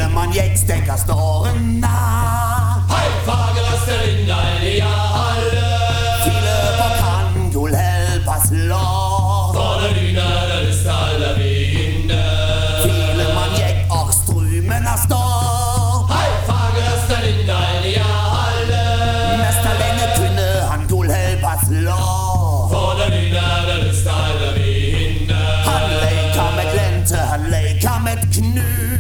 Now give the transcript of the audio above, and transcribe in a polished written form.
File man jeg stikker stårene. Hei, fagerest er linda, ja, alle. File på kan gul helpas lov. For det lyner, det lyst alle vinde. File man jeg og strumene står. Hei, fagerest er linda, ja, alle. Mest alene kunne han gul helpas lov. For det lyner, det lyst alle vinde. Han leker med glente, han leker med knut.